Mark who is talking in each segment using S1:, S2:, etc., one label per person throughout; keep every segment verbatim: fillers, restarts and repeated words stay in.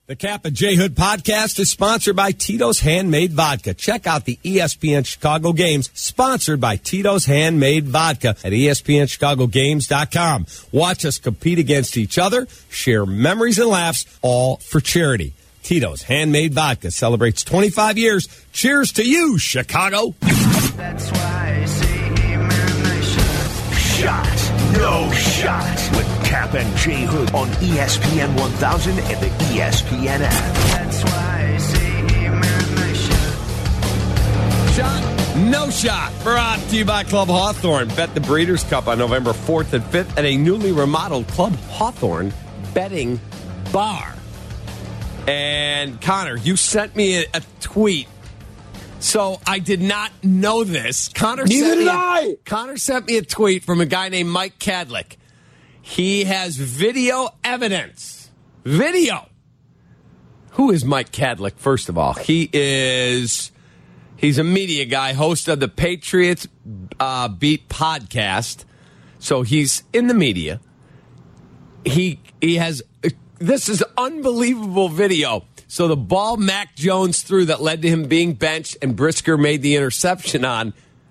S1: The Cap and J Hood podcast is sponsored by Tito's Handmade Vodka. Check out the E S P N Chicago games sponsored by Tito's Handmade Vodka at E S P N Chicago Games dot com. Watch us compete against each other, share memories and laughs, all for charity. Tito's Handmade Vodka celebrates twenty-five years. Cheers to you, Chicago.
S2: That's why I say, hey, man, nice
S3: shot. No shot with Cap and J Hood on E S P N one thousand and the E S P N app.
S2: That's why I say, hey, man, nice
S1: Shot, no shot. Brought to you by Club Hawthorne. Bet the Breeders' Cup on November fourth and fifth at a newly remodeled Club Hawthorne betting bar. And Connor, you sent me a, a tweet. So I did not know this. Connor
S4: Neither
S1: sent
S4: did
S1: me a,
S4: I.
S1: Connor sent me a tweet from a guy named Mike Kadlick. He has video evidence. Video. Who is Mike Kadlick, first of all? He is, he's a media guy, host of the Patriots uh, Beat podcast. So he's in the media. He he has, this is unbelievable video. So the ball Mac Jones threw that led to him being benched and Brisker made the interception on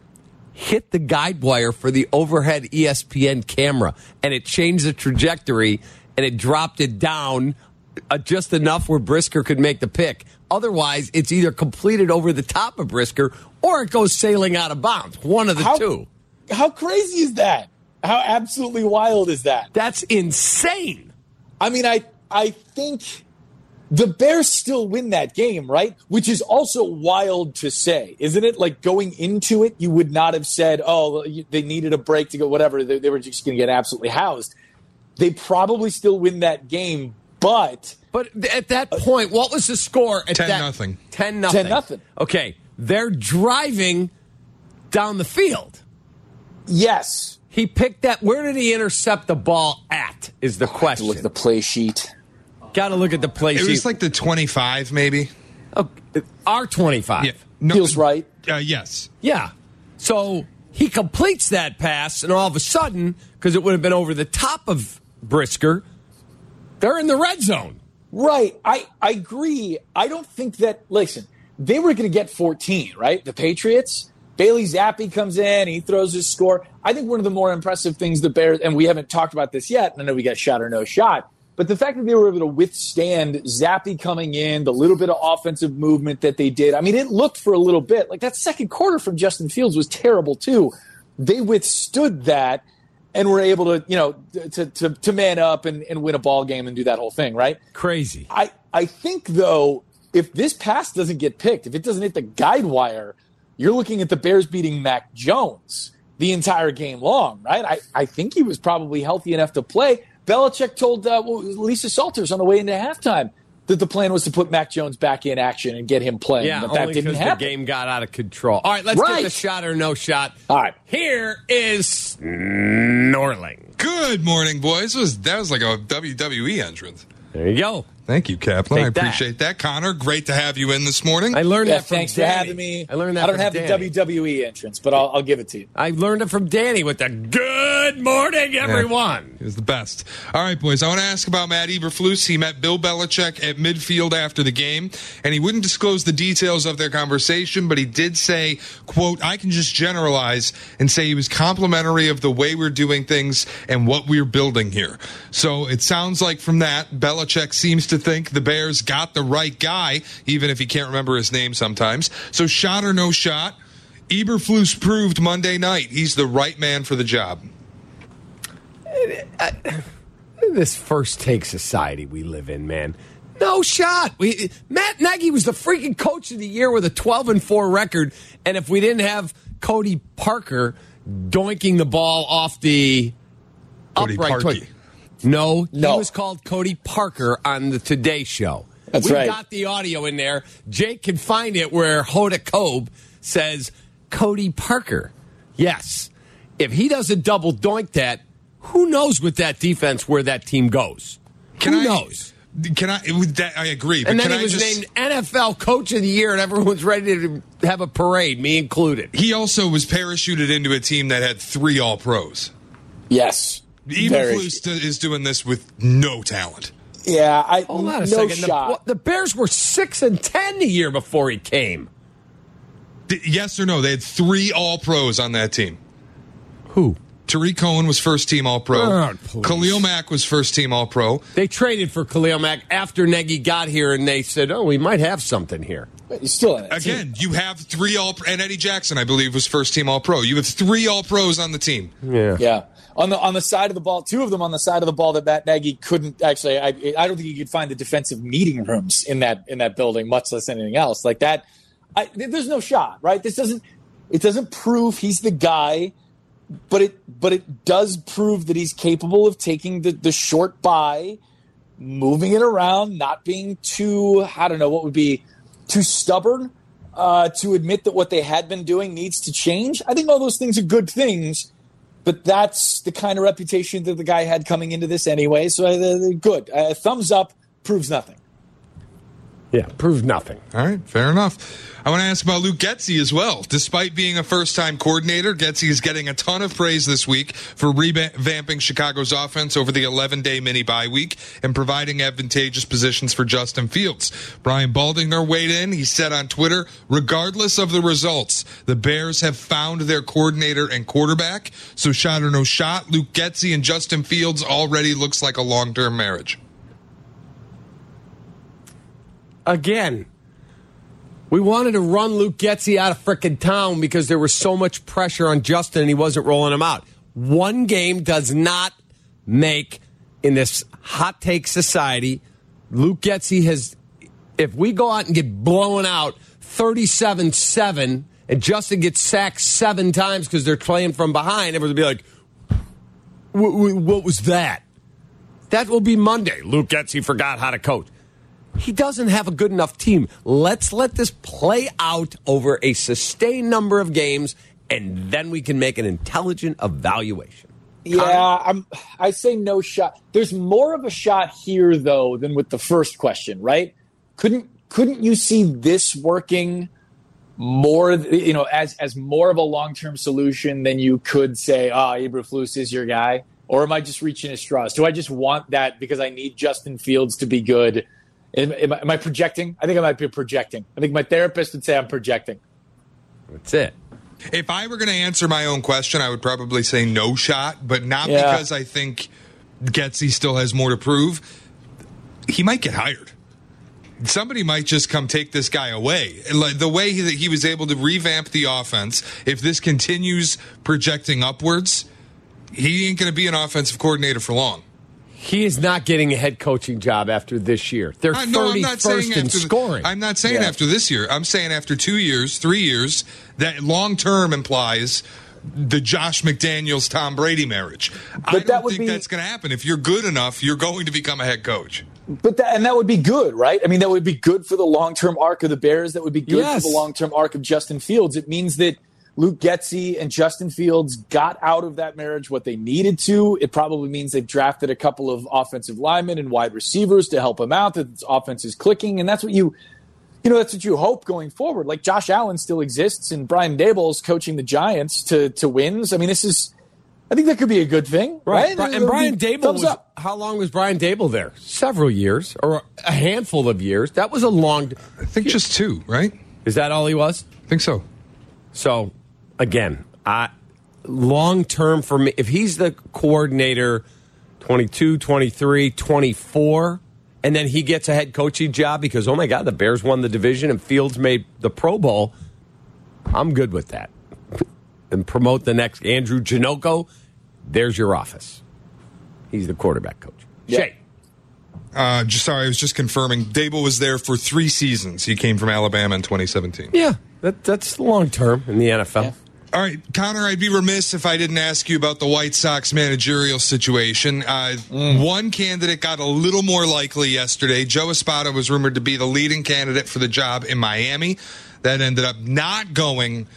S1: hit the guide wire for the overhead E S P N camera, and it changed the trajectory, and it dropped it down uh, just enough where Brisker could make the pick. Otherwise, it's either completed over the top of Brisker or it goes sailing out of bounds. One of the
S4: how,
S1: two.
S4: How crazy is that? How absolutely wild is that?
S1: That's insane.
S4: I mean, I I think the Bears still win that game, right? Which is also wild to say, isn't it? Like going into it, you would not have said, oh, they needed a break to go, whatever. They, they were just going to get absolutely housed. They probably still win that game, but...
S1: But at that point, what was the score? At
S5: ten
S1: that,
S5: nothing.
S1: ten nothing.
S4: ten nothing.
S1: Okay, they're driving down the field.
S4: Yes.
S1: He picked that. Where did he intercept the ball at, is the question.
S4: Look at the play sheet.
S1: Got to look at the play
S5: It
S1: sheet.
S5: was like the twenty-five, maybe.
S1: Oh, R twenty-five.
S5: Yeah. No,
S4: Feels right.
S5: Uh, yes.
S1: Yeah. So he completes that pass, and all of a sudden, because it would have been over the top of Brisker, they're in the red zone.
S4: Right. I, I agree. I don't think that, listen, they were going to get fourteen, right? The Patriots. Bailey Zappi comes in. He throws his score. I think one of the more impressive things the Bears, and we haven't talked about this yet, I know we got shot or no shot, but the fact that they were able to withstand Zappi coming in, the little bit of offensive movement that they did. I mean, it looked for a little bit. Like that second quarter from Justin Fields was terrible too. They withstood that and were able to, you know, to to, to man up and, and win a ball game and do that whole thing, right?
S1: Crazy.
S4: I, I think, though, if this pass doesn't get picked, if it doesn't hit the guide wire, you're looking at the Bears beating Mac Jones the entire game long, right? I, I think he was probably healthy enough to play. Belichick told uh, well, Lisa Salters on the way into halftime that the plan was to put Mac Jones back in action and get him playing.
S1: Yeah,
S4: but that
S1: only
S4: didn't
S1: because
S4: happen.
S1: the game got out of control. All right, let's
S4: Right.
S1: get the shot or no shot.
S4: All right.
S1: Here is Norling.
S5: Good morning, boys. That was, that was like a W W E entrance.
S1: There you go.
S5: Thank you, Kaplan.
S1: Take
S5: I
S1: that.
S5: appreciate that. Connor, great to have you in this morning.
S1: I learned
S4: Yeah,
S1: that from
S4: thanks
S1: Danny.
S4: for having me.
S1: I learned that
S4: I don't
S1: from
S4: have
S1: Danny.
S4: the W W E entrance, but I'll, I'll give it to you.
S1: I learned it from Danny with the good morning, everyone.
S5: He was the best. All right, boys, I want to ask about Matt Eberflus. He met Bill Belichick at midfield after the game, and he wouldn't disclose the details of their conversation, but he did say, quote, I can just generalize and say he was complimentary of the way we're doing things and what we're building here. So it sounds like from that, Belichick seems to think the Bears got the right guy, even if he can't remember his name sometimes. So shot or no shot, Eberflus proved Monday night he's the right man for the job.
S1: This first take society we live in, man. No shot. We, Matt Nagy was the freaking coach of the year with a twelve and four record, and if we didn't have Cody Parker doinking the ball off the
S5: Cody
S1: upright
S5: Parkey.
S1: twig- No,
S4: No.
S1: he was called Cody Parker on the Today Show.
S4: That's
S1: we
S4: right.
S1: got the audio in there. Jake can find it where Hoda Kobe says Cody Parker. Yes. If he doesn't double doink that, who knows with that defense where that team goes?
S5: Can
S1: who
S5: I,
S1: knows?
S5: Can I? With that, I agree. But
S1: And then
S5: can
S1: he was
S5: I just,
S1: named N F L Coach of the Year, and everyone's ready to have a parade, me included.
S5: He also was parachuted into a team that had three All-Pros.
S4: Yes. Very.
S5: Eberflus is doing this with no talent.
S4: Yeah, I
S1: Hold on a
S4: no
S1: second. The,
S4: shot.
S1: well, the Bears were six and ten the year before he came.
S5: D- yes or no? They had three All-Pros on that team.
S1: Who?
S5: Tariq Cohen was first team All-Pro.
S1: Oh, please.
S5: Khalil Mack was first team All-Pro.
S1: They traded for Khalil Mack after Nagy got here, and they said, "Oh, we might have something here."
S4: But he's still in it.
S5: Again, you have three All and Eddie Jackson, I believe, was first team All-Pro. You have three All-Pros on the team.
S1: Yeah.
S4: Yeah. On the on the side of the ball, two of them on the side of the ball that Matt Nagy couldn't actually. I I don't think you could find the defensive meeting rooms in that in that building, much less anything else like that. I, there's no shot, right? This doesn't it doesn't prove he's the guy, but it but it does prove that he's capable of taking the the short buy, moving it around, not being too I don't know what would be too stubborn uh, to admit that what they had been doing needs to change. I think all those things are good things. But that's the kind of reputation that the guy had coming into this anyway. So uh, good. Uh, thumbs up proves nothing.
S1: Yeah, proves nothing.
S5: All right, fair enough. I want to ask about Luke Getsy as well. Despite being a first-time coordinator, Getsy is getting a ton of praise this week for revamping Chicago's offense over the eleven-day mini-bye week and providing advantageous positions for Justin Fields. Brian Baldinger weighed in. He said on Twitter, regardless of the results, the Bears have found their coordinator and quarterback. So shot or no shot, Luke Getsy and Justin Fields already looks like a long-term marriage.
S1: Again, we wanted to run Luke Getsy out of frickin' town because there was so much pressure on Justin and he wasn't rolling him out. One game does not make, in this hot take society, Luke Getsy has, if we go out and get blown out thirty-seven seven and Justin gets sacked seven times because they're playing from behind, everyone will be like, what was that? That will be Monday. Luke Getsy forgot how to coach. He doesn't have a good enough team. Let's let this play out over a sustained number of games, and then we can make an intelligent evaluation.
S4: Yeah, I'm, I say no shot. There's more of a shot here, though, than with the first question, right? Couldn't couldn't you see this working more, you know, as as more of a long-term solution than you could say, oh, Eberflus is your guy? Or am I just reaching at straws? Do I just want that because I need Justin Fields to be good? Am, am, I, am I projecting? I think I might be projecting. I think my therapist would say I'm projecting.
S1: That's it.
S5: If I were going to answer my own question, I would probably say no shot, but not
S4: Yeah.
S5: because I think Getsy still has more to prove. He might get hired. Somebody might just come take this guy away. Like the way that he was able to revamp the offense, if this continues projecting upwards, he ain't going to be an offensive coordinator for long.
S1: He is not getting a head coaching job after this year. They're
S5: Uh, no, I'm not saying
S1: thirty-first in
S5: after the-
S1: scoring.
S5: I'm not saying
S4: Yeah.
S5: after this year. I'm saying after two years, three years. That long term implies the Josh McDaniels Tom Brady marriage. I
S4: that
S5: don't
S4: would
S5: think
S4: be-
S5: that's going to happen. If you're good enough, you're going to become a head coach.
S4: But that, and that would be good, right? I mean, that would be good for the long-term arc of the Bears. That would be good
S1: Yes.
S4: for the long-term arc of Justin Fields. It means that Luke Getsy and Justin Fields got out of that marriage what they needed to. It probably means they've drafted a couple of offensive linemen and wide receivers to help him out, that this offense is clicking. And that's what you, you know, that's what you hope going forward. Like Josh Allen still exists and Brian Daboll's coaching the Giants to, to wins. I mean, this is, I think that could be a good thing, right?
S1: Right. And Brian Dable
S4: Thumbs
S1: was,
S4: up.
S1: how long was Brian Dable there? Several years or a handful of years. That was a long.
S5: I think just two, right?
S1: Is that all he was?
S5: I think so.
S1: So, again, I, long term for me, if he's the coordinator twenty-two, twenty-three, twenty-four, and then he gets a head coaching job because, oh my God, the Bears won the division and Fields made the Pro Bowl, I'm good with that. And promote the next Andrew Janocko, there's your office. He's the quarterback coach.
S4: Yeah.
S1: Shay.
S5: Uh, just sorry, I was just confirming. Dable was there for three seasons. He came from Alabama in twenty seventeen.
S1: Yeah, that, that's long term in the N F L.
S4: Yeah.
S5: All right, Connor, I'd be remiss if I didn't ask you about the White Sox managerial situation. Uh,
S4: Mm.
S5: One candidate got a little more likely yesterday. Joe Espada was rumored to be the leading candidate for the job in Miami. That ended up not going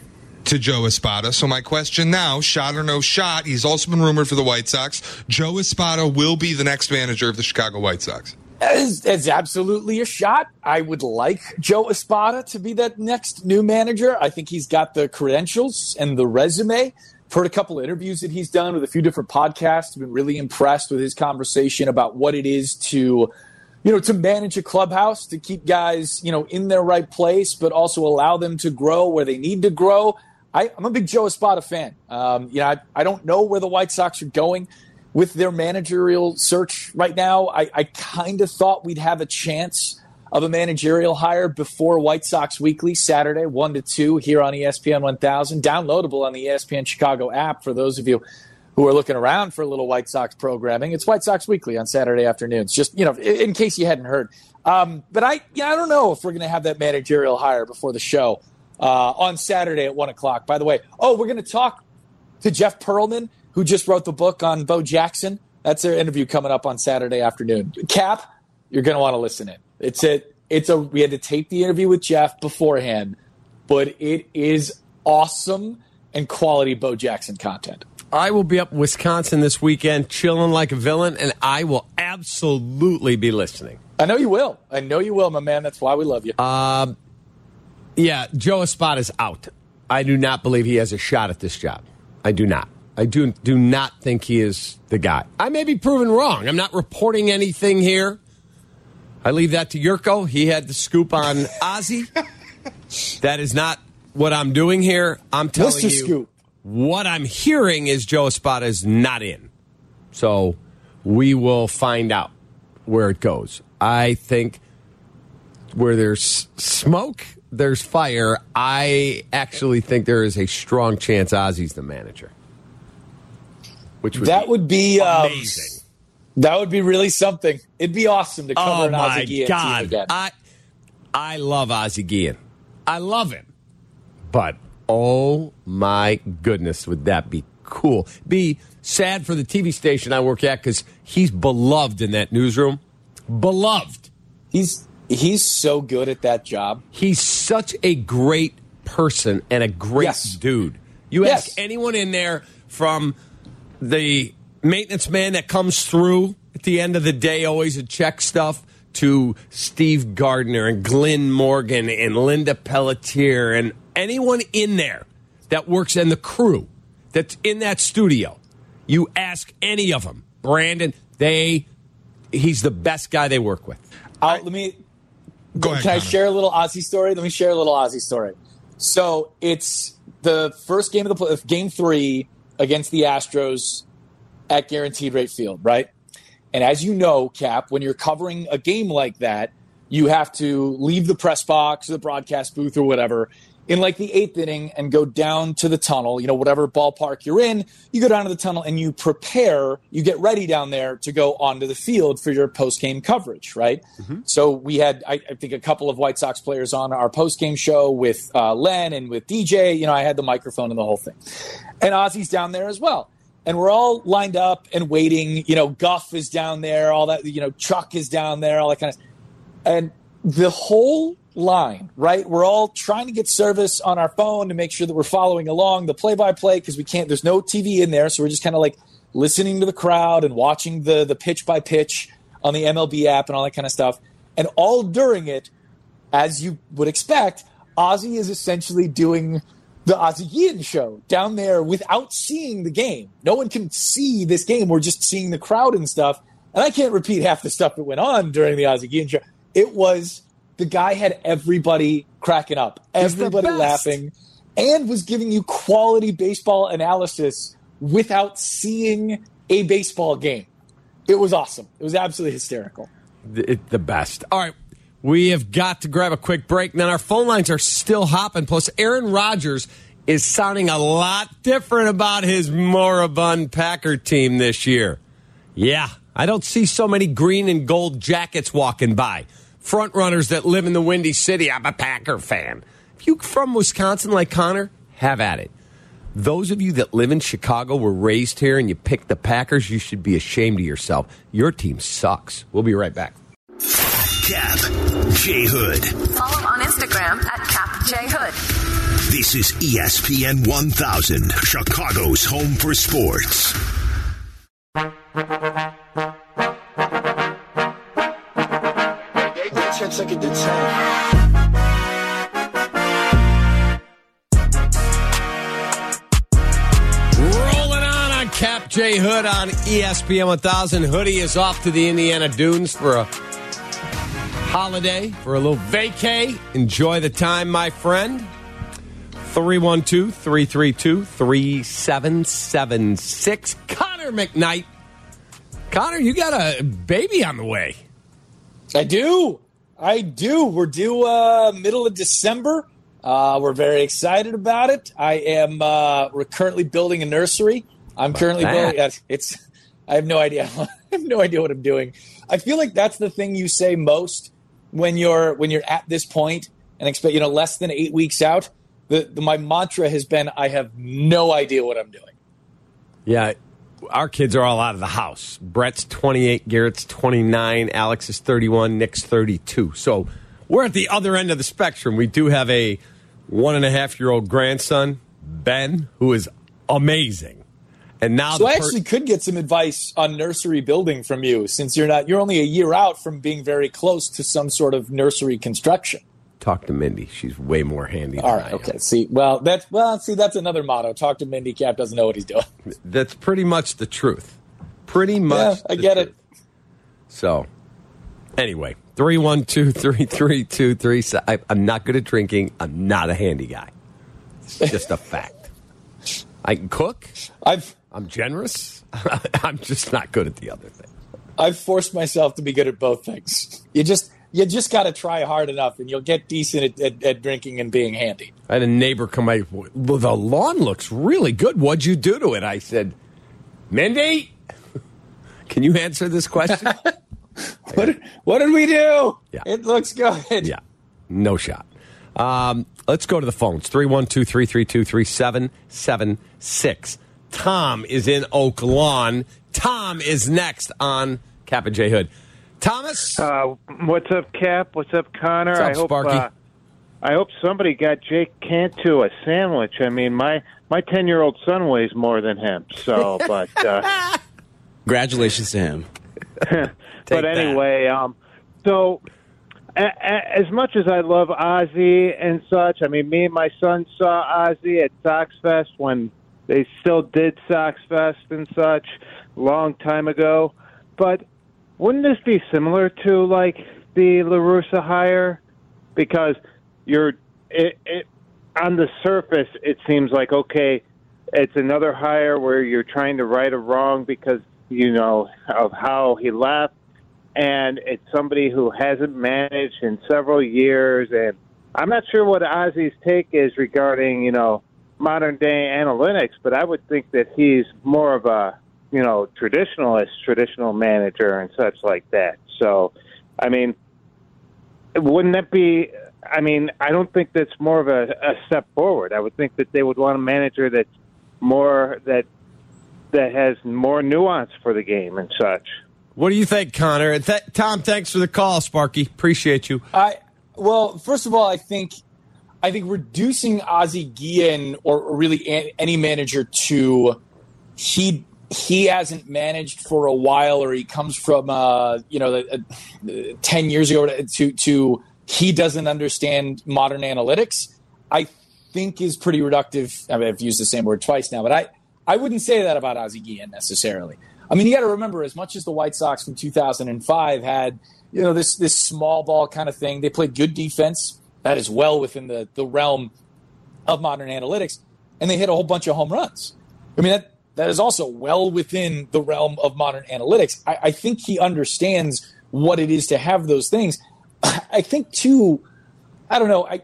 S5: to Joe Espada. So my question now, shot or no shot, he's also been rumored for the White Sox. Joe Espada will be the next manager of the Chicago White Sox.
S4: It's, it's absolutely a shot. I would like Joe Espada to be that next new manager. I think he's got the credentials and the resume heard a couple of interviews that he's done with a few different podcasts. I've been really impressed with his conversation about what it is to, you know, to manage a clubhouse, to keep guys, you know, in their right place, but also allow them to grow where they need to grow. I, I'm a big Joe Espada fan. Um, you know, I, I don't know where the White Sox are going with their managerial search right now. I, I kind of thought we'd have a chance of a managerial hire before White Sox Weekly, Saturday, one to two here on E S P N one thousand, downloadable on the E S P N Chicago app for those of you who are looking around for a little White Sox programming. It's White Sox Weekly on Saturday afternoons, just, you know, in, in case you hadn't heard. Um, but I, yeah, I don't know if we're going to have that managerial hire before the show uh, on Saturday at one o'clock. By the way, oh, we're going to talk to Jeff Pearlman, who just wrote the book on Bo Jackson. That's their interview coming up on Saturday afternoon. Cap, you're going to want to listen in. It's it. It's a. We had to tape the interview with Jeff beforehand, but it is awesome and quality Bo Jackson content.
S1: I will be up in Wisconsin this weekend, chilling like a villain, and I will absolutely be listening.
S4: I know you will. I know you will, my man. That's why we love you.
S1: Um, yeah, Joe Espada is out. I do not believe he has a shot at this job. I do not. I do do not think he is the guy. I may be proven wrong. I'm not reporting anything here. I leave that to Yurko. He had the scoop on Ozzie. That is not what I'm doing here. I'm telling
S4: Mister
S1: you
S4: Scoop.
S1: What I'm hearing is Joe Espada is not in. So we will find out where it goes. I think where there's smoke, there's fire. I actually think there is a strong chance Ozzie's the manager. Which would
S4: that
S1: be
S4: would be
S1: amazing.
S4: Um, that would be really something. It'd be awesome to cover
S1: Oh
S4: an
S1: my
S4: Ozzie Guillen
S1: God.
S4: team again.
S1: I I love Ozzie Guillen. I love him. But oh my goodness, would that be cool? Be sad for the T V station I work at because he's beloved in that newsroom. Beloved.
S4: He's he's so good at that job.
S1: He's such a great person and a great
S4: Yes.
S1: dude. You
S4: Yes.
S1: ask anyone in there, from the maintenance man that comes through at the end of the day, always to check stuff, to Steve Gardner and Glenn Morgan and Linda Pelletier and anyone in there that works in the crew that's in that studio. You ask any of them, Brandon, they he's the best guy they work with.
S4: Uh, let me.
S5: Go ahead,
S4: Can I
S5: Connor.
S4: share a little Ozzie story? Let me share a little Ozzie story. So it's the first game of the play, game three against the Astros at Guaranteed Rate Field, right? And as you know, Cap, when you're covering a game like that, you have to leave the press box or the broadcast booth or whatever in like the eighth inning and go down to the tunnel, you know, whatever ballpark you're in, you go down to the tunnel and you prepare, you get ready down there to go onto the field for your post-game coverage, right? Mm-hmm. So we had, I, I think, a couple of White Sox players on our post-game show with uh, Len and with D J. You know, I had the microphone and the whole thing. And Ozzie's down there as well. And we're all lined up and waiting. You know, Guff is down there, all that, you know, Chuck is down there, all that kind of stuff. And the whole line, right? We're all trying to get service on our phone to make sure that we're following along the play-by-play because we can't, there's no T V in there. So we're just kind of like listening to the crowd and watching the the pitch-by-pitch on the M L B app and all that kind of stuff. And all during it, as you would expect, Ozzie is essentially doing the Ozzie Guillen show down there without seeing the game. No one can see this game. We're just seeing the crowd and stuff. And I can't repeat half the stuff that went on during the Ozzie Guillen show. It was, the guy had everybody cracking up, everybody laughing, and was giving you quality baseball analysis without seeing a baseball game. It was awesome. It was absolutely hysterical.
S1: The, the best. All right. We have got to grab a quick break. And then our phone lines are still hopping. Plus, Aaron Rodgers is sounding a lot different about his moribund Packer team this year. Yeah, I don't see so many green and gold jackets walking by. Front runners that live in the Windy City. I'm a Packer fan. If you're from Wisconsin like Connor, have at it. Those of you that live in Chicago, were raised here, and you picked the Packers, you should be ashamed of yourself. Your team sucks. We'll be right back.
S3: Cap, J Hood.
S6: Follow him on Instagram at Cap J Hood.
S3: This is E S P N one thousand, Chicago's home for sports.
S2: Take it to ten.
S1: J. Hood on E S P N one thousand. Hoodie is off to the Indiana Dunes for a holiday, for a little vacay. Enjoy the time, my friend. three one two, three three two, three seven seven six. Connor McKnight. Connor, you got a baby on the way.
S4: I do. I do. We're due uh, middle of December. Uh, we're very excited about it. I am. Uh, we're currently building a nursery. I'm currently
S1: that?
S4: building. It's. I have no idea. I have no idea what I'm doing. I feel like that's the thing you say most when you're when you're at this point and expect you know less than eight weeks out. The, the my mantra has been I have no idea what I'm doing.
S1: Yeah, our kids are all out of the house. Brett's twenty-eight, Garrett's twenty-nine, Alex is thirty-one, Nick's thirty-two. So we're at the other end of the spectrum. We do have a one and a half year old grandson, Ben, who is amazing. And now,
S4: so I
S1: per-
S4: actually could get some advice on nursery building from you, since you're not you're only a year out from being very close to some sort of nursery construction.
S1: Talk to Mindy. She's way more handy than
S4: All
S1: I
S4: right,
S1: am.
S4: okay. See, well, that's well, see, that's another motto. Talk to Mindy. Cap doesn't know what he's doing.
S1: That's pretty much the truth. Pretty much.
S4: Yeah, I
S1: the
S4: get
S1: truth.
S4: it.
S1: So, anyway, three one two, three three two, three. I'm not good at drinking. I'm not a handy guy. It's just a fact. I can cook.
S4: I've
S1: I'm generous. I'm just not good at the other thing.
S4: I've forced myself to be good at both things. You just you just got to try hard enough, and you'll get decent at, at, at drinking and being handy.
S1: I had a neighbor come by. Well, the lawn looks really good. What'd you do to it? I said, Mindy, can you answer this question?
S4: What what did we do?
S1: Yeah.
S4: It looks good.
S1: Yeah, no shot. Um, let's go to the phones. three one two, three three two, three seven seven six. Tom is in Oak Lawn. Tom is next on Cap and J. Hood. Thomas?
S7: Uh, what's up, Cap? What's up, Connor?
S1: What's up,
S7: I hope
S1: Sparky?
S7: uh, I hope somebody got Jake Cantu a sandwich. I mean, my my ten year old son weighs more than him. So, but uh,
S8: congratulations to him.
S7: but anyway, um, so a, a, as much as I love Ozzy and such, I mean, me and my son saw Ozzy at Sox Fest when they still did Sox Fest and such a long time ago. But wouldn't this be similar to, like, the La Russa hire? Because you're it, it, on the surface, it seems like, okay, it's another hire where you're trying to right a wrong because, you know, of how he left. And it's somebody who hasn't managed in several years. And I'm not sure what Ozzy's take is regarding, you know, modern day analytics, but I would think that he's more of a, you know, traditionalist, traditional manager and such like that. So, I mean, wouldn't that be, I mean, I don't think that's more of a, a step forward. I would think that they would want a manager that's more, that, that has more nuance for the game and such.
S1: What do you think, Connor? Th- Tom, thanks for the call, Sparky. Appreciate you.
S4: I well, first of all, I think I think reducing Ozzie Guillen or, or really a- any manager to he he hasn't managed for a while, or he comes from uh, you know uh, ten years ago to to he doesn't understand modern analytics, I think is pretty reductive. I mean, I've used the same word twice now, but I, I wouldn't say that about Ozzie Guillen necessarily. I mean, you got to remember, as much as the White Sox from two thousand five had, you know, this this small ball kind of thing, they played good defense. That is well within the, the realm of modern analytics, and they hit a whole bunch of home runs. I mean, that that is also well within the realm of modern analytics. I, I think he understands what it is to have those things. I think too, I don't know, I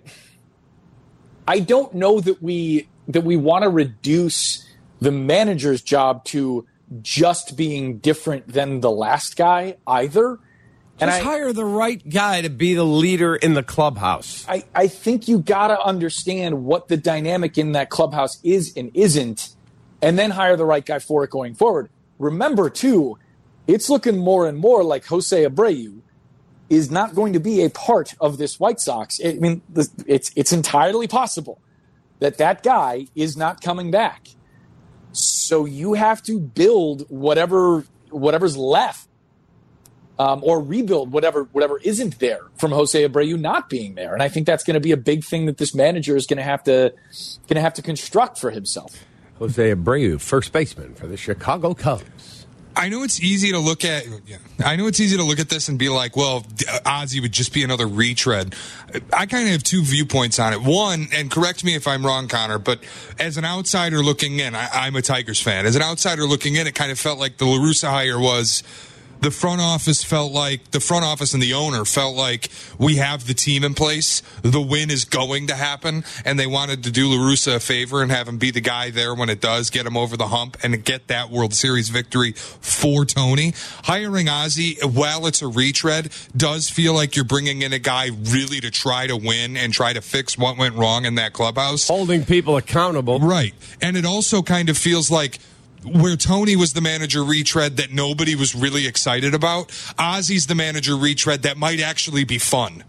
S4: I don't know that we that we want to reduce the manager's job to just being different than the last guy either. And
S1: Just
S4: I,
S1: hire the right guy to be the leader in the clubhouse.
S4: I, I think you got to understand what the dynamic in that clubhouse is and isn't, and then hire the right guy for it going forward. Remember, too, it's looking more and more like Jose Abreu is not going to be a part of this White Sox. I mean, it's it's entirely possible that that guy is not coming back. So you have to build whatever whatever's left. Um, or rebuild whatever whatever isn't there from Jose Abreu not being there, and I think that's going to be a big thing that this manager is going to have to going to have to construct for himself.
S1: Jose Abreu, first baseman for the Chicago Cubs.
S5: I know it's easy to look at. Yeah, I know it's easy to look at this and be like, "Well, Ozzie would just be another retread." I kind of have two viewpoints on it. One, and correct me if I'm wrong, Connor, but as an outsider looking in, I, I'm a Tigers fan. As an outsider looking in, it kind of felt like the La Russa hire was. The front office felt like the front office and the owner felt like we have the team in place. The win is going to happen, and they wanted to do La Russa a favor and have him be the guy there when it does, get him over the hump, and get that World Series victory for Tony. Hiring Ozzie, while it's a retread, does feel like you're bringing in a guy really to try to win and try to fix what went wrong in that clubhouse.
S1: Holding people accountable.
S5: Right. And it also kind of feels like where Tony was the manager retread that nobody was really excited about, Ozzie's the manager retread that might actually be fun.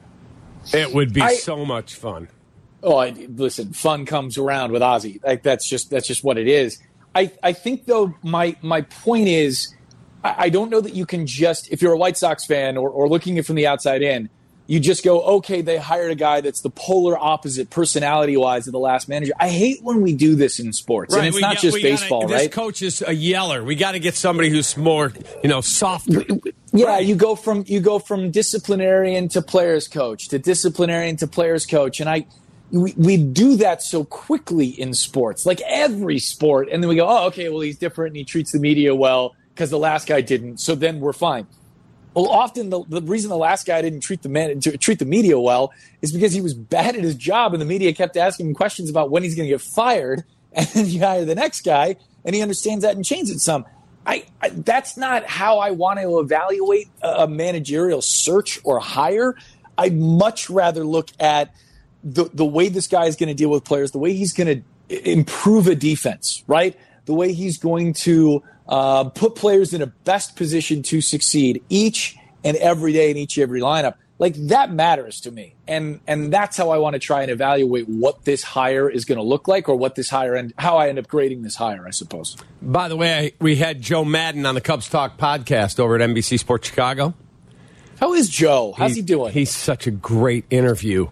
S1: It would be
S4: I,
S1: so much fun.
S4: Oh, I, listen, fun comes around with Ozzie. Like that's just that's just what it is. I, I think though my my point is, I, I don't know that you can just, if you're a White Sox fan or, or looking at it from the outside in, you just go, okay, they hired a guy that's the polar opposite personality-wise of the last manager. I hate when we do this in sports,
S1: right,
S4: and it's not
S1: got,
S4: just baseball,
S1: gotta,
S4: right?
S1: This coach is a yeller. We got to get somebody who's more, you know, softer.
S4: Yeah,
S1: right.
S4: you go from you go from disciplinarian to players coach to disciplinarian to players coach, and I we, we do that so quickly in sports, like every sport, and then we go, oh, okay, well he's different and he treats the media well because the last guy didn't, so then we're fine. Well, often the, the reason the last guy didn't treat the man, to treat the media well is because he was bad at his job, and the media kept asking him questions about when he's going to get fired. And then you hire the next guy, and he understands that and changes it some. I, I that's not how I want to evaluate a managerial search or hire. I'd much rather look at the the way this guy is going to deal with players, the way he's going to improve a defense, right? The way he's going to uh, put players in a best position to succeed each and every day in each and every lineup. Like that matters to me. And and that's how I want to try and evaluate what this hire is going to look like, or what this hire and how I end up grading this hire, I suppose.
S1: By the way, we had Joe Madden on the Cubs Talk podcast over at N B C Sports Chicago.
S4: How is Joe? How's he, he doing?
S1: He's such a great interview.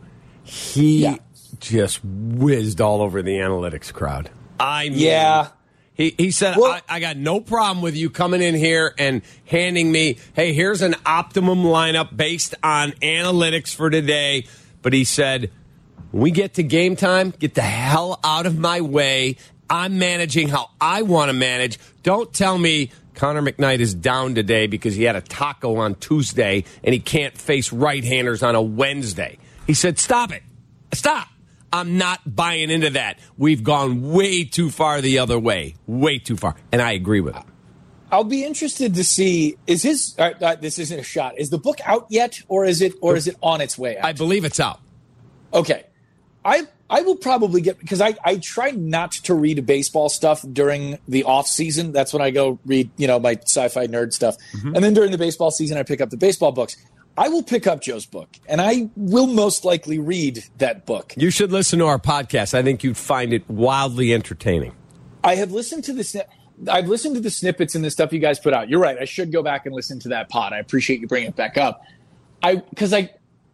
S1: He yeah. just whizzed all over the analytics crowd. I mean,
S4: yeah.
S1: He he said, well, I, I got no problem with you coming in here and handing me, hey, here's an optimum lineup based on analytics for today. But he said, when we get to game time, get the hell out of my way. I'm managing how I want to manage. Don't tell me Connor McKnight is down today because he had a taco on Tuesday and he can't face right-handers on a Wednesday. He said, stop it. Stop. I'm not buying into that. We've gone way too far the other way. Way too far. And I agree with him.
S4: I'll be interested to see, is his, uh, uh, this isn't a shot, is the book out yet, or is it or is it on its way out?
S1: I believe it's out.
S4: Okay. I I will probably get, because I, I try not to read baseball stuff during the off season. That's when I go read, you know, my sci-fi nerd stuff. Mm-hmm. And then during the baseball season, I pick up the baseball books. I will pick up Joe's book, and I will most likely read that book.
S1: You should listen to our podcast. I think you'd find it wildly entertaining.
S4: I have listened to the sni- I've listened to the snippets and the stuff you guys put out. You're right. I should go back and listen to that pod. I appreciate you bringing it back up. I because I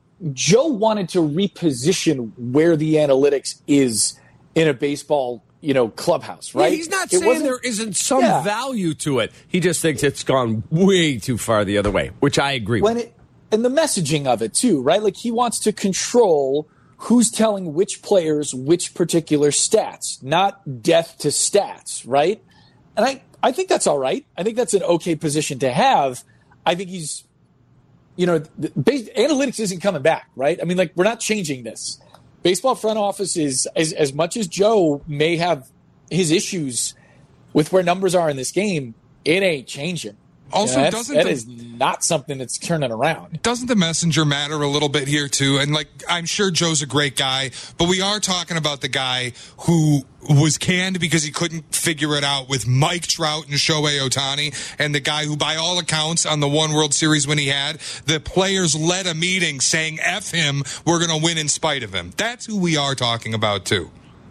S4: Joe wanted to reposition where the analytics is in a baseball, you know, clubhouse, right?
S1: Yeah, he's not it saying there isn't some yeah. value to it. He just thinks it's gone way too far the other way, which I agree
S4: when
S1: with.
S4: It, And the messaging of it, too, right? Like, he wants to control who's telling which players which particular stats, not death to stats, right? And I, I think that's all right. I think that's an okay position to have. I think he's, you know, the, base, analytics isn't coming back, right? I mean, like, we're not changing this. Baseball front office is, as, as much as Joe may have his issues with where numbers are in this game, it ain't changing.
S5: Also,
S4: yeah,
S5: doesn't
S4: that
S5: the,
S4: is not something that's turning around.
S5: Doesn't the messenger matter a little bit here too? And like, I'm sure Joe's a great guy, but we are talking about the guy who was canned because he couldn't figure it out with Mike Trout and Shohei Ohtani, and the guy who, by all accounts, on the one World Series when he had, the players led a meeting saying, F him, we're going to win in spite of him. That's who we are talking about too.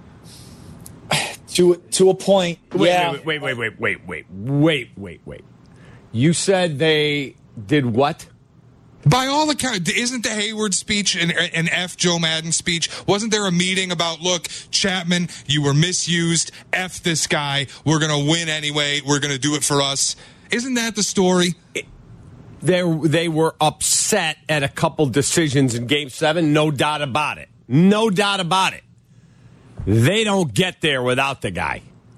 S4: To to a point,
S1: wait,
S4: yeah.
S1: Wait, wait, wait, wait, wait, wait, wait, wait, wait. You said they did what?
S5: By all accounts, isn't the Hayward speech an, an F Joe Madden speech? Wasn't there a meeting about, look, Chapman, you were misused, F this guy, we're going to win anyway, we're going to do it for us? Isn't that the story?
S1: They, they were upset at a couple decisions in Game seven, no doubt about it. No doubt about it. They don't get there without the guy.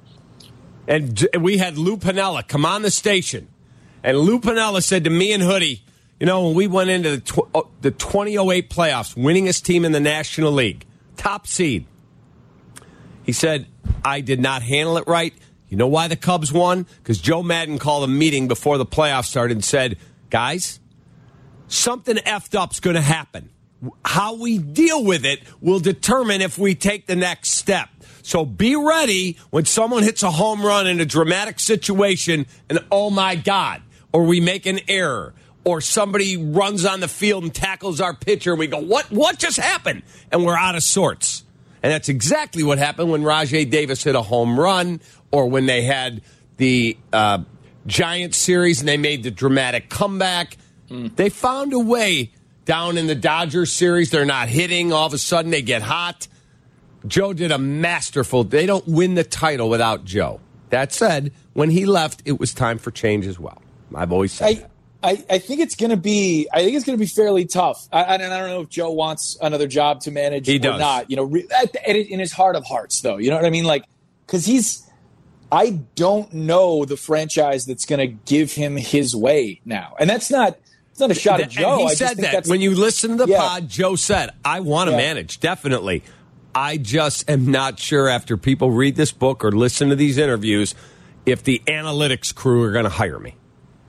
S1: And we had Lou Piniella come on the station, and Lou Piniella said to me and Hoodie, you know, when we went into the, tw- oh, the twenty oh eight playoffs, winningest team in the National League, top seed, he said, I did not handle it right. You know why the Cubs won? Because Joe Madden called a meeting before the playoffs started and said, guys, something effed up's going to happen. How we deal with it will determine if we take the next step. So be ready when someone hits a home run in a dramatic situation and, oh, my God, or we make an error, or somebody runs on the field and tackles our pitcher, and we go, what What just happened? And we're out of sorts. And that's exactly what happened when Rajai Davis hit a home run, or when they had the uh, Giants series and they made the dramatic comeback. Mm. They found a way down in the Dodgers series. They're not hitting. All of a sudden, they get hot. Joe did a masterful. They don't win the title without Joe. That said, when he left, it was time for change as well. I've always said
S4: I,
S1: that.
S4: I, I think it's going to be. I think it's going to be fairly tough. I, I don't know if Joe wants another job to manage
S1: he
S4: or
S1: does.
S4: not. You know, re, in his heart of hearts, though. You know what I mean? Like, because he's. I don't know the franchise that's going to give him his way now, and that's not. It's not a shot at Joe.
S1: And he
S4: I
S1: said
S4: just think
S1: that
S4: that's,
S1: when you listen to the
S4: yeah.
S1: pod. Joe said, "I want to
S4: Yeah.
S1: manage, definitely." I just am not sure after people read this book or listen to these interviews if the analytics crew are going to hire me.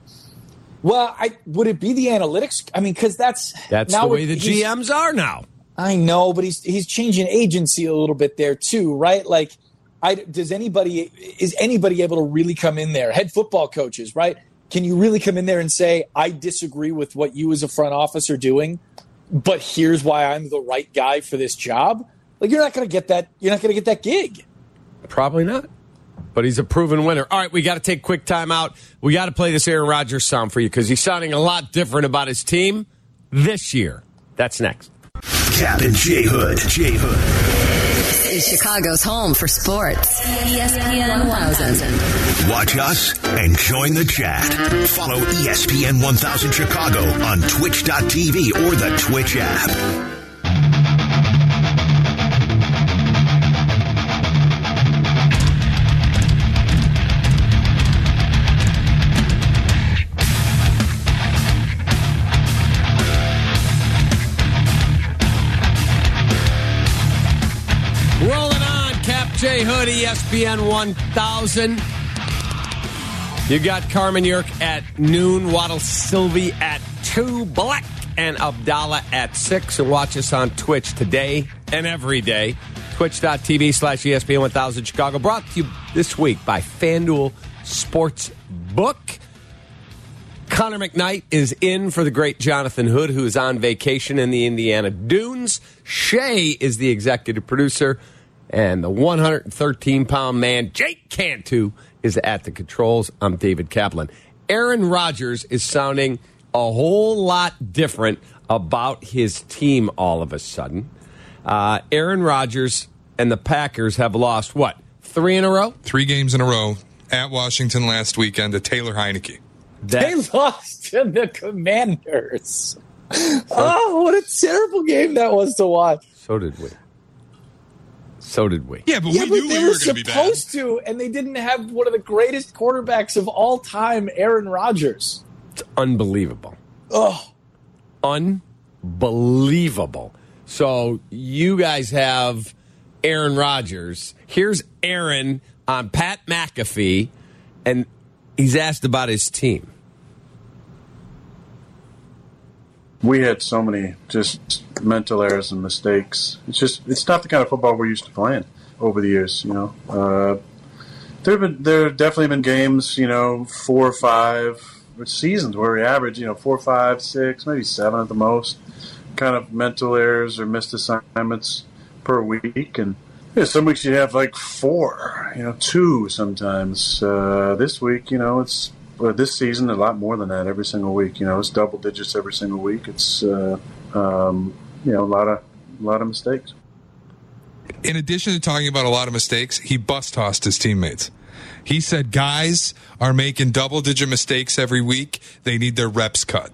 S4: Well, I would it be the analytics? I mean, because that's
S1: That's
S4: now
S1: the way the
S4: he's-
S1: G Ms are now.
S4: I know, but he's he's changing agency a little bit there too, right? Like, I does anybody is anybody able to really come in there? Head football coaches, right? Can you really come in there and say, I disagree with what you as a front office are doing, but here's why I'm the right guy for this job? Like, you're not going to get that. You're not going to get that gig.
S1: Probably not. But he's a proven winner. All right, we got to take a quick time out. We got to play this Aaron Rodgers sound for you because he's sounding a lot different about his team this year. That's next.
S3: Cap and J Hood. J Hood.
S6: This is Chicago's home for sports. E S P N one thousand.
S3: Watch us and join the chat. Follow E S P N one thousand Chicago on twitch dot t v or the Twitch app.
S1: Rolling on, Cap J Hood, E S P N one thousand. You got Carmen Yerk at noon, Waddle Sylvie at two, Black and Abdallah at six. And watch us on Twitch today and every day. twitch dot t v slash E S P N one thousand Chicago. Brought to you this week by FanDuel Sportsbook. Connor McKnight is in for the great Jonathan Hood, who is on vacation in the Indiana Dunes. Shay is the executive producer, and the one hundred thirteen pound man, Jake Cantu, is at the controls. I'm David Kaplan. Aaron Rodgers is sounding a whole lot different about his team all of a sudden. Uh, Aaron Rodgers and the Packers have lost, what, three in a row?
S5: Three games in a row at Washington last weekend to Taylor Heineke.
S1: That-
S4: They lost to the Commanders. Oh, what a terrible game that was to watch.
S1: So did we. So did we.
S5: Yeah, but
S4: Yeah,
S5: we
S4: but
S5: knew
S4: they
S5: we
S4: were
S5: were going to be bad.
S4: supposed to, and they didn't have one of the greatest quarterbacks of all time, Aaron Rodgers.
S1: It's unbelievable.
S4: Oh,
S1: Unbelievable. So you guys have Aaron Rodgers. Here's Aaron on Pat McAfee, and he's asked about his team.
S9: We had so many just mental errors and mistakes. It's just it's not the kind of football we're used to playing over the years. You know, uh, there have been there have definitely been games. You know, four or five seasons where we average. You know, four, five, six, maybe seven at the most. Kind of mental errors or missed assignments per week, and yeah, some weeks you have like four. You know, two sometimes. Uh, this week, you know, it's but this season, a lot more than that every single week. You know, it's double digits every single week. It's uh, um, you know a lot of a lot of mistakes.
S5: In addition to talking about a lot of mistakes, he bus tossed his teammates. He said guys are making double digit mistakes every week. They need their reps cut.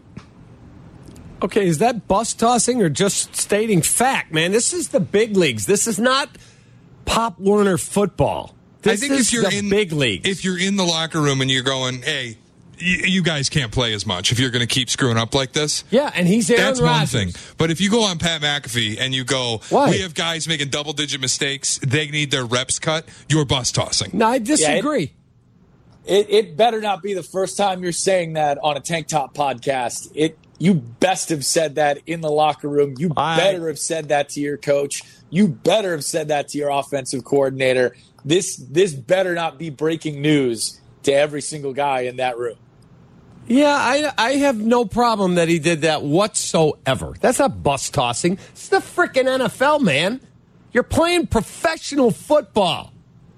S1: Okay, is that bus tossing or just stating fact, man? This is the big leagues. This is not Pop Warner football. This
S5: I think
S1: is
S5: if you're
S1: the
S5: in
S1: big leagues.
S5: If you're in the locker room and you're going, hey, y- you guys can't play as much if you're going to keep screwing up like this.
S1: Yeah, and he's Aaron
S5: That's
S1: Rodgers.
S5: one thing. But if you go on Pat McAfee and you go,
S1: Why?
S5: we have guys making double digit mistakes, they need their reps cut, you're bus tossing.
S1: No, I disagree.
S4: Yeah, it, it, it better not be the first time you're saying that on a Tank Top podcast. It You best have said that in the locker room. You
S1: I,
S4: better have said that to your coach. You better have said that to your offensive coordinator. This this better not be breaking news to every single guy in that room.
S1: Yeah, I, I have no problem that he did that whatsoever. That's not bus tossing. It's the freaking N F L, man. You're playing professional football.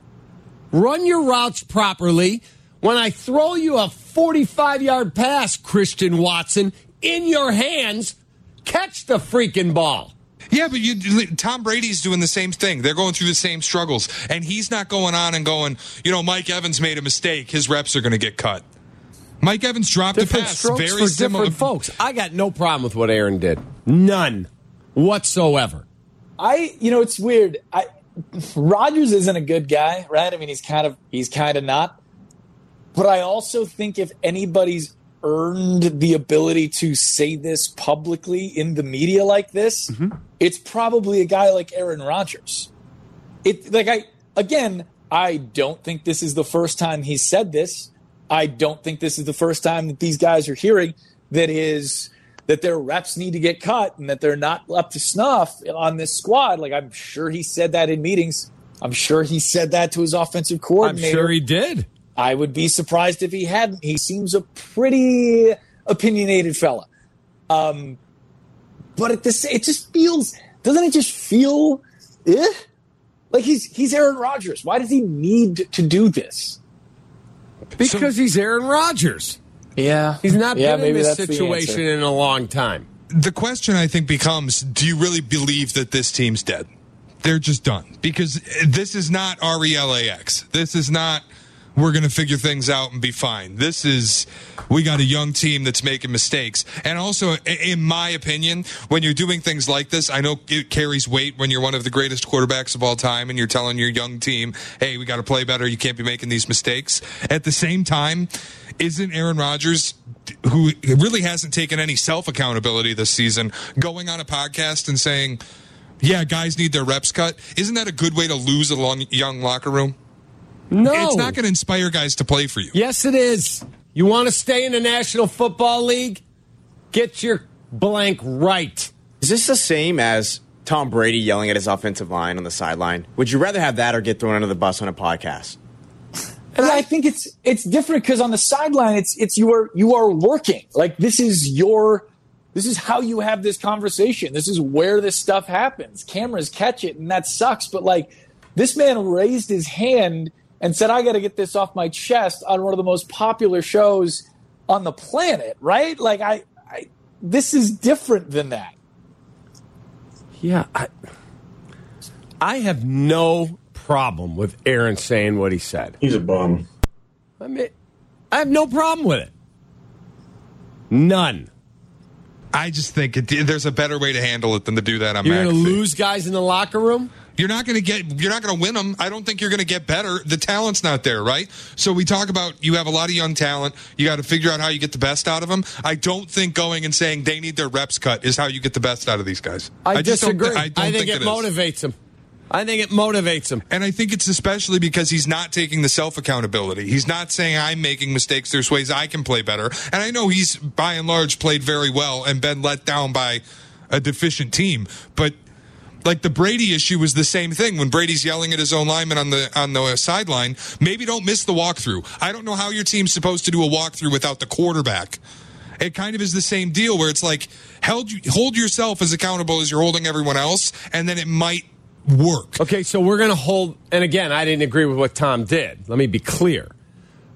S1: Run your routes properly. When I throw you a forty-five-yard pass, Christian Watson, in your hands, catch the freaking ball.
S5: Yeah, but you, Tom Brady's doing the same thing. They're going through the same struggles. And he's not going on and going, you know, Mike Evans made a mistake. His reps are going to get cut. Mike Evans dropped
S1: Different
S5: a pass.
S1: strokes
S5: Very
S1: for
S5: similar.
S1: different folks. I got no problem with what Aaron did. None whatsoever.
S4: I, you know, it's weird. I, Rodgers isn't a good guy, right? I mean, he's kind of, he's kind of not. But I also think if anybody's earned the ability to say this publicly in the media like this, mm-hmm. it's probably a guy like Aaron Rodgers. It like I again, I don't think this is the first time he's said this. I don't think this is the first time that these guys are hearing that is that their reps need to get cut and that they're not up to snuff on this squad. Like I'm sure he said that in meetings. I'm sure he said that to his offensive coordinator.
S1: I'm sure he did.
S4: I would be surprised if he hadn't. He seems a pretty opinionated fella. Um, but at this, it just feels, doesn't it just feel eh? like he's he's Aaron Rodgers? Why does he need to do this?
S1: Because so, he's Aaron Rodgers.
S4: Yeah.
S1: He's not
S4: yeah,
S1: been in this
S4: that's
S1: situation in a long time.
S5: The question, I think, becomes, do you really believe that this team's dead? They're just done. Because this is not R E L A X. This is not... we're going to figure things out and be fine. This is, we got a young team that's making mistakes. And also, in my opinion, when you're doing things like this, I know it carries weight when you're one of the greatest quarterbacks of all time and you're telling your young team, hey, we got to play better. You can't be making these mistakes. At the same time, isn't Aaron Rodgers, who really hasn't taken any self-accountability this season, going on a podcast and saying, yeah, guys need their reps cut? Isn't that a good way to lose a long, young locker room?
S1: No.
S5: It's not going to inspire guys to play for you.
S1: Yes, it is. You want to stay in the National Football League? Get your blank right.
S8: Is this the same as Tom Brady yelling at his offensive line on the sideline? Would you rather have that or get thrown under the bus on a podcast?
S4: And I think it's it's different because on the sideline, it's it's you are you are working. Like this is your this is how you have this conversation. This is where this stuff happens. Cameras catch it, and that sucks. But like this man raised his hand and said, I got to get this off my chest on one of the most popular shows on the planet, right? Like, I, I this is different than that.
S1: Yeah, I, I have no problem with Aaron saying what he said.
S9: He's a bum.
S1: I mean, I have no problem with it. None.
S5: I just think it, there's a better way to handle it than to do that on
S1: You're going to
S5: McAfee.
S1: lose guys in the locker room?
S5: You're not going to get, you're not going to win them. I don't think you're going to get better. The talent's not there, right? So we talk about you have a lot of young talent. You got to figure out how you get the best out of them. I don't think going and saying they need their reps cut is how you get the best out of these guys.
S1: I,
S5: I just
S1: disagree.
S5: Don't, I, don't
S1: I think,
S5: think
S1: it,
S5: it
S1: motivates them. I think it motivates him.
S5: And I think it's especially because he's not taking the self-accountability. He's not saying, I'm making mistakes. There's ways I can play better. And I know he's, by and large, played very well and been let down by a deficient team. But like the Brady issue was the same thing. When Brady's yelling at his own lineman on the on the sideline, maybe don't miss the walkthrough. I don't know how your team's supposed to do a walkthrough without the quarterback. It kind of is the same deal where it's like, held, hold yourself as accountable as you're holding everyone else, and then it might work.
S1: Okay, so we're going to hold, and again, I didn't agree with what Tom did. Let me be clear.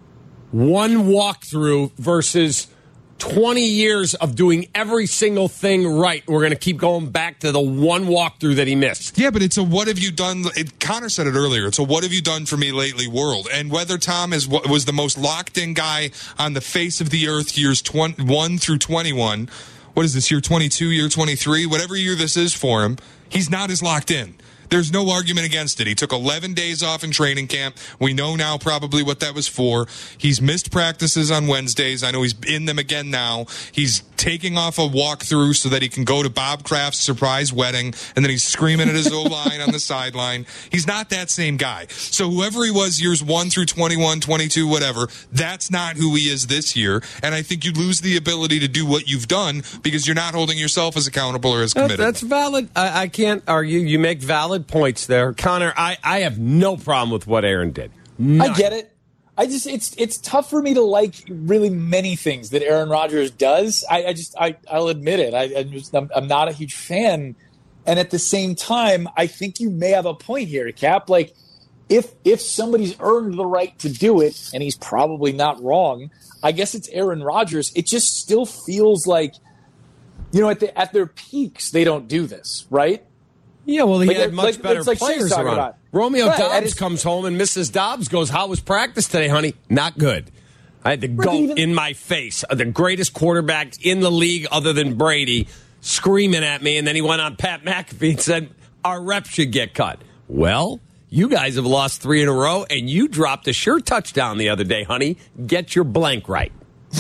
S1: one walkthrough versus twenty years of doing every single thing right. We're going to keep going back to the one walkthrough that he missed.
S5: Yeah, but it's a what have you done? It, Connor said it earlier. It's a what have you done for me lately world. And whether Tom is was the most locked in guy on the face of the earth years twenty-one through twenty-one, what is this, year twenty-two, year twenty-three, whatever year this is for him, he's not as locked in. There's no argument against it. He took eleven days off in training camp. We know now probably what that was for. He's missed practices on Wednesdays. I know he's in them again now. He's taking off a walkthrough so that he can go to Bob Kraft's surprise wedding, and then he's screaming at his O-line on the sideline. He's not that same guy. So whoever he was years one through twenty-one, twenty-two, whatever, that's not who he is this year. And I think you lose the ability to do what you've done because you're not holding yourself as accountable or as committed.
S1: That's valid. I, I can't argue. You make valid points there. Connor, I, I have no problem with what Aaron did. None.
S4: I get it. I just it's it's tough for me to like really many things that Aaron Rodgers does. I, I just I I'll admit it. I, I just, I'm, I'm not a huge fan, and at the same time, I think you may have a point here, Cap. Like if if somebody's earned the right to do it, and he's probably not wrong, I guess it's Aaron Rodgers. It just still feels like, you know, at the at their peaks, they don't do this, right?
S1: Yeah, well, he
S4: like,
S1: had much
S4: like,
S1: better
S4: like
S1: players around.
S4: About.
S1: Romeo
S4: right,
S1: Dobbs
S4: his,
S1: comes home, and Missus Dobbs goes, how was practice today, honey? Not good. I had the
S4: right,
S1: goat
S4: even,
S1: in my face, the greatest quarterback in the league other than Brady, screaming at me, and then he went on Pat McAfee and said, our rep should get cut. Well, you guys have lost three in a row, and you dropped a sure touchdown the other day, honey. Get your blank right.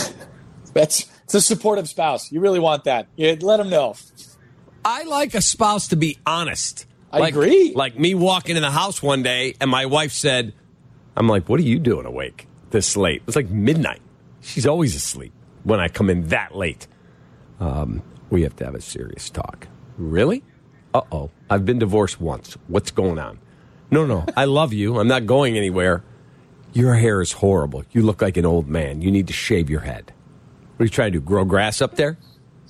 S4: That's it's a supportive spouse. You really want that. You let him know.
S1: I like a spouse to be honest.
S4: I
S1: like,
S4: agree.
S1: Like me walking in the house one day, and my wife said, I'm like, what are you doing awake this late? It's like midnight. She's always asleep when I come in that late. Um, we have to have a serious talk. Really? Uh-oh. I've been divorced once. What's going on? No, no. I love you. I'm not going anywhere. Your hair is horrible. You look like an old man. You need to shave your head. What are you trying to do, grow grass up there?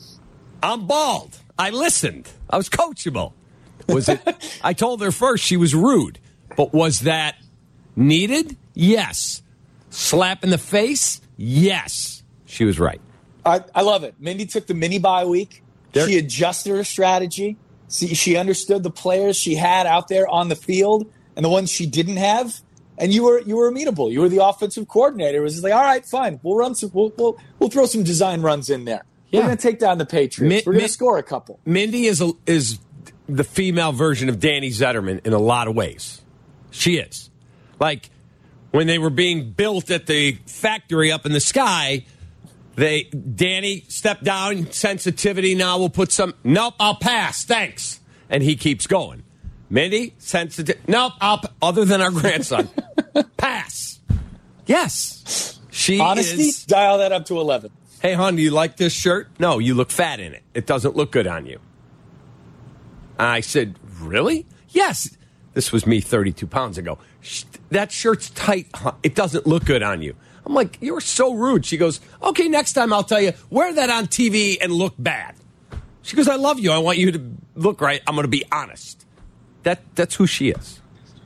S1: I'm bald. I listened. I was coachable. Was it? I told her first she was rude, but was that needed? Yes. Slap in the face? Yes. She was right.
S4: I, I love it. Mindy took the mini bye week. There, she adjusted her strategy. See, she understood the players she had out there on the field and the ones she didn't have. And you were you were amenable. You were the offensive coordinator. It was just like, all right, fine. We'll run some. We'll we'll, we'll throw some design runs in there. Yeah. We're going to take down the Patriots. Min, we're going to score a couple.
S1: Mindy is a, is the female version of Danny Zetterman in a lot of ways. She is. Like when they were being built at the factory up in the sky, they Danny stepped down. Sensitivity. Now we'll put some. Nope, I'll pass. Thanks. And he keeps going. Mindy, sensitive. Nope, I'll, other than our grandson. Pass. Yes. She
S4: Honesty,
S1: is.
S4: Dial that up to eleven.
S1: Hey, hon, do you like this shirt? No, you look fat in it. It doesn't look good on you. I said, really? Yes. This was me thirty-two pounds ago. That shirt's tight. Huh? It doesn't look good on you. I'm like, you're so rude. She goes, okay, next time I'll tell you, wear that on T V and look bad. She goes, I love you. I want you to look right. I'm going to be honest. That That's who she is.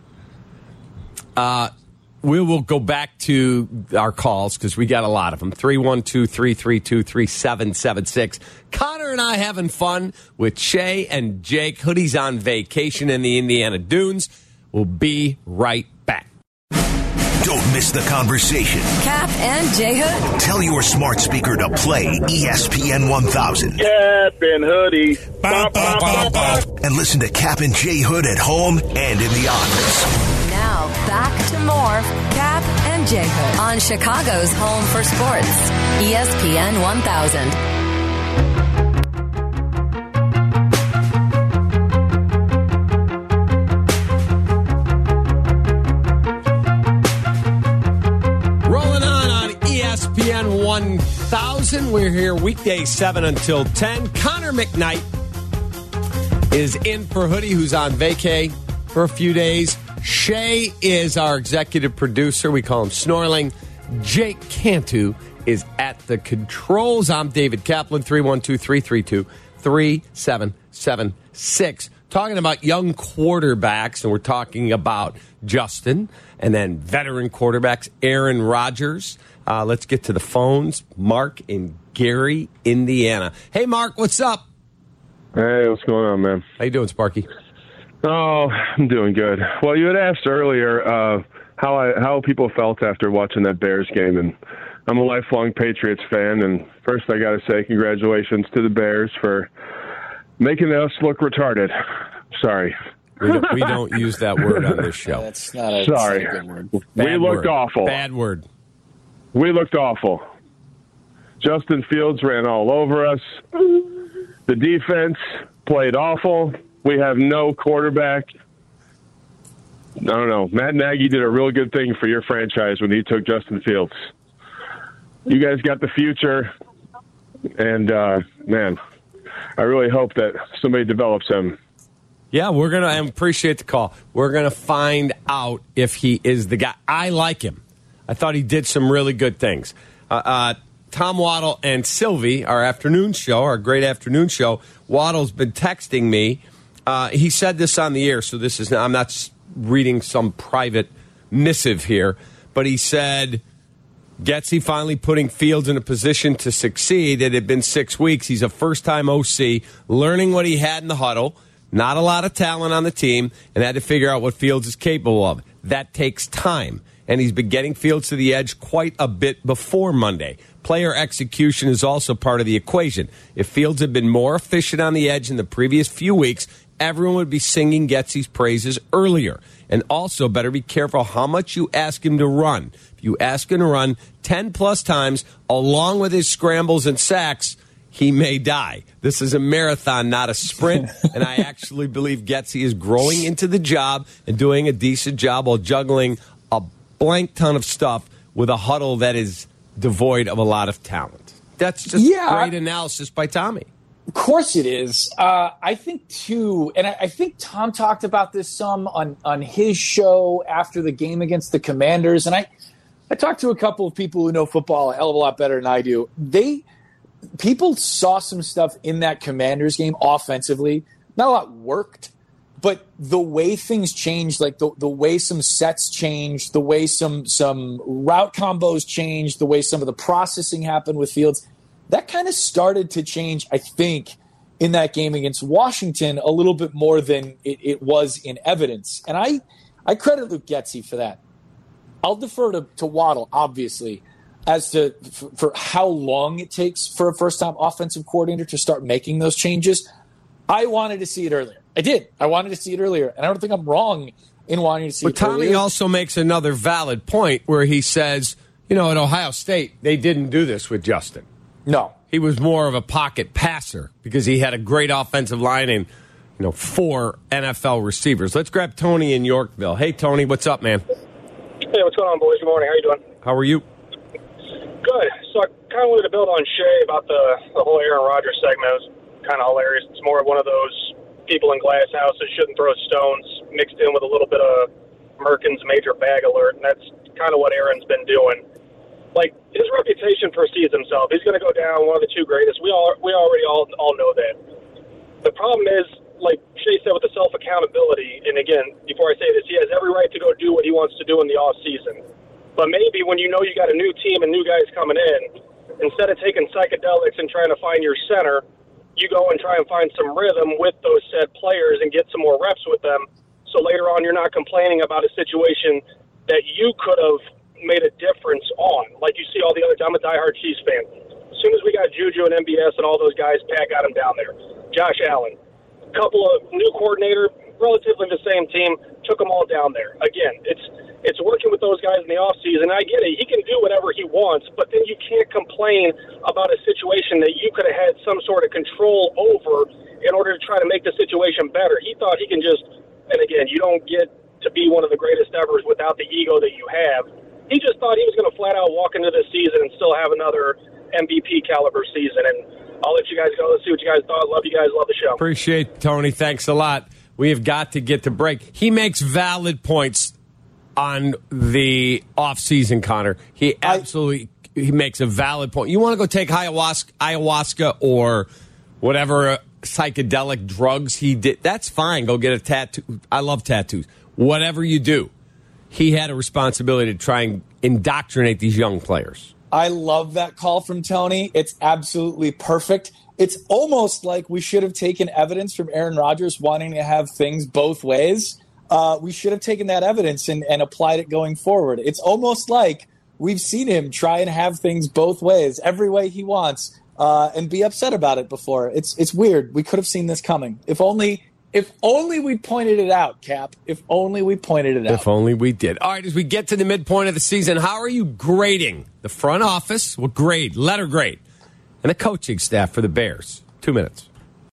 S1: Uh, we will go back to our calls because we got a lot of them. three one two, three three two, three seven seven six. Connor and I having fun with Shay and Jake. Hoodie's on vacation in the Indiana Dunes. We'll be right back.
S3: Don't miss the conversation.
S6: Cap and J Hood.
S3: Tell your smart speaker to play E S P N one thousand.
S7: Cap and Hoodie.
S3: Bah, bah, bah, bah. And listen to Cap and J Hood at home and in the office.
S6: Now, back to more Cap and J Hood on Chicago's home for sports. E S P N one thousand.
S1: E S P N one thousand. We're here weekday seven until ten. Connor McKnight is in for Hoodie, who's on vacay for a few days. Shay is our executive producer. We call him Snorling. Jake Cantu is at the controls. I'm David Kaplan. three one two, three three two, three seven seven six. talking about young quarterbacks, and we're talking about Justin, and then veteran quarterbacks, Aaron Rodgers. Uh, let's get to the phones. Mark in Gary, Indiana. Hey, Mark, what's up?
S10: Hey, what's going on, man?
S1: How you doing, Sparky?
S10: Oh, I'm doing good. Well, you had asked earlier uh, how I how people felt after watching that Bears game, and I'm a lifelong Patriots fan. And first, I got to say congratulations to the Bears for making us look retarded. Sorry,
S1: we don't, we don't use that word on this show.
S4: That's not a,
S10: Sorry,
S4: that's not a good word.
S10: we
S1: Bad
S10: looked
S1: word.
S10: awful.
S1: Bad word.
S10: We looked awful. Justin Fields ran all over us. The defense played awful. We have no quarterback. I don't know. Matt Nagy did a real good thing for your franchise when he took Justin Fields. You guys got the future, and, uh, man, I really hope that somebody develops him.
S1: Yeah, we're going to I appreciate the call. We're going to find out if he is the guy. I like him. I thought he did some really good things. Uh, uh, Tom Waddle and Sylvie, our afternoon show, our great afternoon show, Waddle's been texting me. Uh, he said this on the air, so this is I'm not reading some private missive here, but he said, Getsy finally putting Fields in a position to succeed. It had been six weeks. He's a first-time O C, learning what he had in the huddle, not a lot of talent on the team, and had to figure out what Fields is capable of. That takes time, and he's been getting Fields to the edge quite a bit before Monday. Player execution is also part of the equation. If Fields had been more efficient on the edge in the previous few weeks, everyone would be singing Getsy's praises earlier. And also, better be careful how much you ask him to run. If you ask him to run ten-plus times, along with his scrambles and sacks, he may die. This is a marathon, not a sprint, and I actually believe Getsy is growing into the job and doing a decent job while juggling a blank ton of stuff with a huddle that is devoid of a lot of talent. That's just
S4: Yeah.
S1: great analysis by Tommy.
S4: Of course it is. Uh, I think, too, and I, I think Tom talked about this some on, on his show after the game against the Commanders, and I, I talked to a couple of people who know football a hell of a lot better than I do. They People saw some stuff in that Commanders game offensively. Not a lot worked, but the way things changed, like the, the way some sets changed, the way some some route combos changed, the way some of the processing happened with Fields, that kind of started to change, I think, in that game against Washington a little bit more than it, it was in evidence. And I, I credit Luke Getsy for that. I'll defer to, to Waddle, obviously, as to for, for how long it takes for a first-time offensive coordinator to start making those changes. I wanted to see it earlier. I did. I wanted to see it earlier, and I don't think I'm wrong in wanting to see
S1: but
S4: it
S1: Tommy
S4: earlier.
S1: also makes another valid point where he says, you know, at Ohio State, they didn't do this with Justin.
S4: No.
S1: He was more of a pocket passer because he had a great offensive line and, you know, four N F L receivers. Let's grab Tony in Yorkville. Hey, Tony, what's up, man?
S11: Hey, what's going on, boys? Good morning. How you doing?
S1: How are you?
S11: Good. So I kind of wanted to build on Shay about the, the whole Aaron Rodgers segment. It was kind of hilarious. It's more of one of those people in glass houses shouldn't throw stones mixed in with a little bit of Merkin's major bag alert, and that's kind of what Aaron's been doing. Like, his reputation precedes himself. He's going to go down one of the two greatest. We all we already all all know that. The problem is, like Shay said, with the self-accountability, and again, before I say this, he has every right to go do what he wants to do in the off-season. But maybe when you know you got a new team and new guys coming in, instead of taking psychedelics and trying to find your center, you go and try and find some rhythm with those said players and get some more reps with them. So later on, you're not complaining about a situation that you could have made a difference on. Like you see all the other, I'm a diehard Chiefs fan. As soon as we got Juju and M B S and all those guys, Pat got them down there. Josh Allen, a couple of new coordinator, relatively the same team, took them all down there. Again, it's it's working with those guys in the offseason. I get it. He can do whatever he wants, but then you can't complain about a situation that you could have had some sort of control over in order to try to make the situation better. He thought he can just, and again, you don't get to be one of the greatest evers without the ego that you have. He just thought he was going to flat out walk into this season and still have another M V P caliber season. And I'll let you guys go. Let's see what you guys thought. Love you guys. Love the show.
S1: Appreciate it, Tony. Thanks a lot. We have got to get to break. He makes valid points on the offseason, Connor. He absolutely he makes a valid point. You want to go take ayahuasca, ayahuasca or whatever psychedelic drugs he did, that's fine. Go get a tattoo. I love tattoos. Whatever you do, he had a responsibility to try and indoctrinate these young players.
S4: I love that call from Tony. It's absolutely perfect. It's almost like we should have taken evidence from Aaron Rodgers wanting to have things both ways. Uh, we should have taken that evidence and, and applied it going forward. It's almost like we've seen him try and have things both ways, every way he wants, uh, and be upset about it before. It's it's weird. We could have seen this coming. If only if only we pointed it out, Cap. If only we pointed it out.
S1: If only we did. All right, as we get to the midpoint of the season, how are you grading the front office? What grade? Letter grade. And the coaching staff for the Bears. Two minutes.